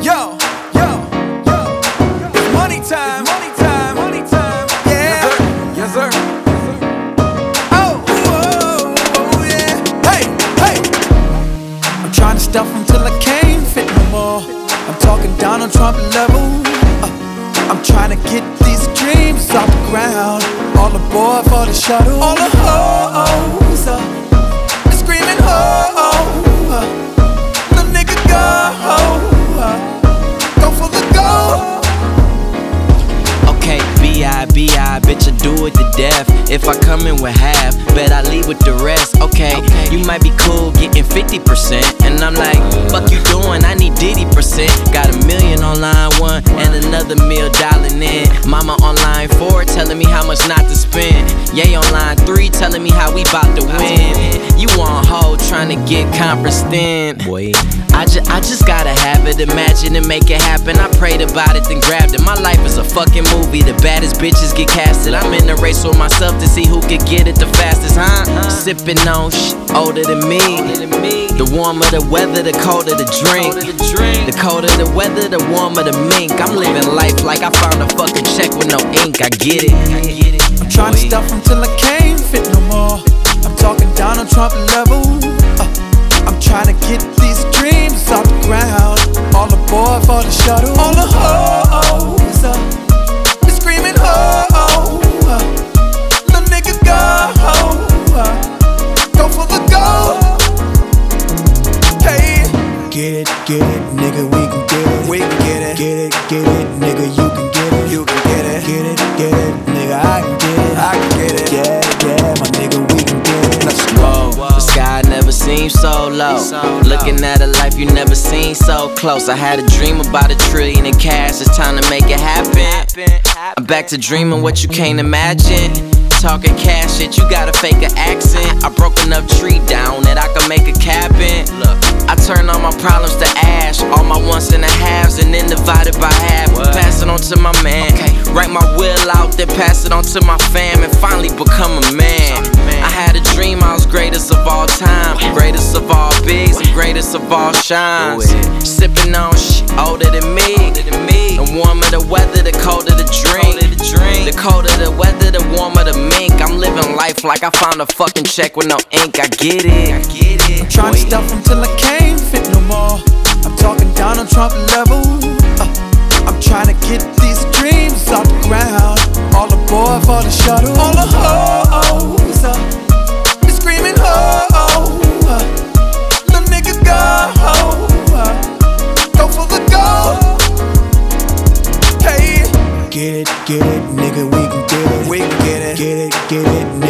Yo, yo, yo, it's money time, money time, money time. Yeah, yes sir, yes sir. Oh, oh, yeah. Hey, hey. I'm trying to stuff them till I can't fit no more. I'm talking Donald Trump level. I'm trying to get these dreams off the ground. All aboard for the shuttle. All the hoes they're screaming ho. Little nigga go for the gold. Okay, B.I., bitch, I do it to death. If I come in with half, bet I leave with the rest. Okay, you might be cool getting 50%, and I'm like, fuck you doing, I need Diddy percent. Got $1 million on line 1 and another $1 dialing in. Mama on line 4 telling me how much not to spend. Yay on line 3 telling me how we bout to win. You want hoe trying to get conference then. Boy, I just gotta have it, imagine and make it happen. I prayed about it, then grabbed it. My life is a fucking movie, the baddest bitches get casted. I'm in a race with myself to see who can get it the fastest, huh? Sippin' on older than me. The warmer the weather, the colder the drink. The colder the weather, the warmer the mink. I'm living life like I found a fucking check with no ink, I get it. I'm trying to stuff them till I can't fit no more. I'm talking Donald Trump level. I'm trying to get these dreams off the ground. All aboard for the shuttle. All the hoes they're screaming ho. Little nigga go for the gold. Hey, get it, nigga, we can get it. We can get it, nigga, you can get it. You can get it, nigga, I can get it. I can get it, yeah, my nigga, we can get it. Let's go. The sky never seemed so low. Looking at a life you never seen so close. I had a dream about $1 trillion in cash. It's time to make it happen. I'm back to dreaming what you can't imagine. Talking cash shit, you gotta fake an accent. I broke enough tree down that I can make a cabin. Look, I turn all my problems to ash, all my ones and a halves, and then divide it by half. Pass it on to my man. Write my will out, then pass it on to my fam, and finally become a man. I had a dream I was greatest of all time, greatest of all bigs and greatest of all shines. Sipping on older than me. The warmer the weather, the colder the drink. The colder the weather, the warmer the mink. I'm living life like I found a fucking check with no ink. I get it. I'm trying to stuff them till I can't fit no more. I'm talking Donald Trump level. I'm trying to get these dreams off the ground. All aboard for the shuttle. All the hoes they're screaming ho. Little nigga go for the gold. Hey, get it, nigga, we can get it. We can get it,